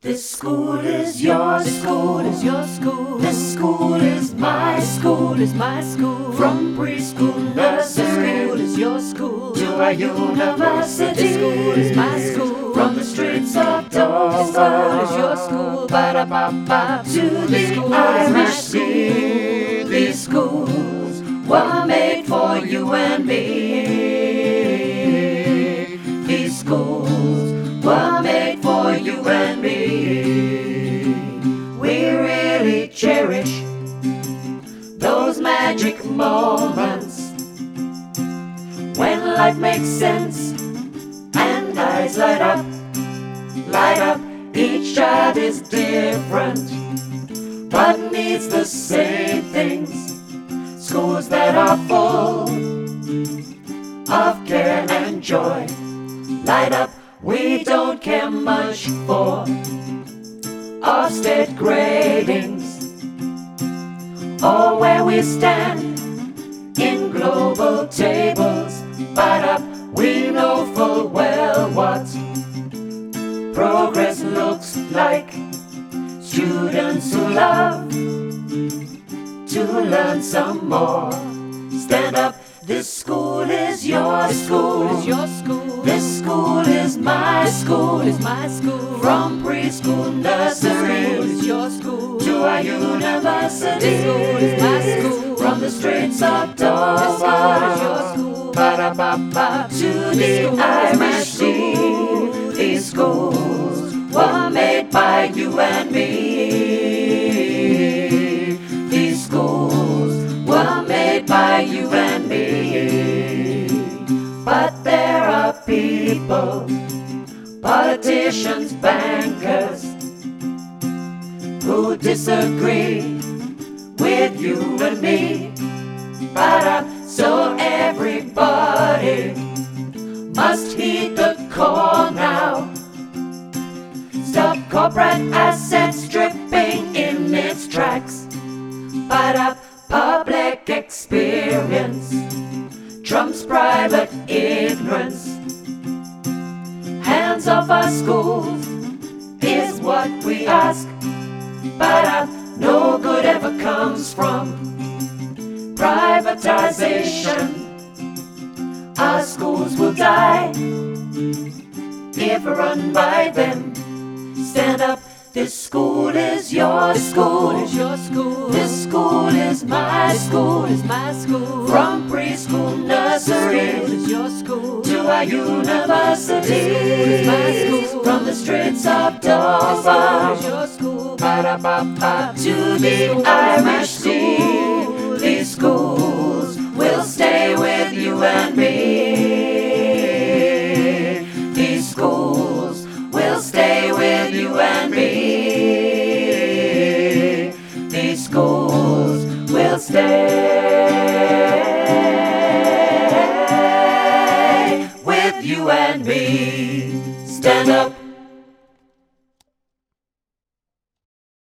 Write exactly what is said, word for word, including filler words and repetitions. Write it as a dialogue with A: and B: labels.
A: This school is your school, is your school. This school is my school, is my school. From preschool, nursery, school is your school, to our university. This school is my school. From the streets of Dover, this school is your school. Ba-da-ba-ba, to the Irish Sea. These schools were made for you and me. These schools were made for you and me. We really cherish those magic moments when life makes sense and eyes light up, light up. Each child is different but needs the same things. Schools that are full of care and joy. Light up. We don't care much for Ofsted gradings or where we stand in global tables. But up, we know full well what progress looks like. Students who love to learn some more. Stand up. This school is your school, is your school. This school is my school, is my school. From preschool, nursery, this school is your school, to our university. This school is my school. From the streets of Dover, this school is your school. Ba-da-ba-ba, to the Irish Sea. These schools were made by you and me. These schools were made by you and me. But there are people, politicians, bankers, who disagree with you and me. But uh, so everybody must heed the call now. Stop corporate assets stripping in its tracks. But uh, public experience trumps private ignorance. Hands off our schools is what we ask. But uh, no good ever comes from privatization. Our schools will die if run by them. Stand up. This school is your school, is your school. This school is my school, is my school. From preschool, nursery, this school is your school, to our university. This school is my school. From the streets of Dover, this school is your school. Ba-da-ba-ba, to the Irish Sea. These schools will stay with you and me. These schools will stay with you and me. These schools will stay with you and me. Stand up.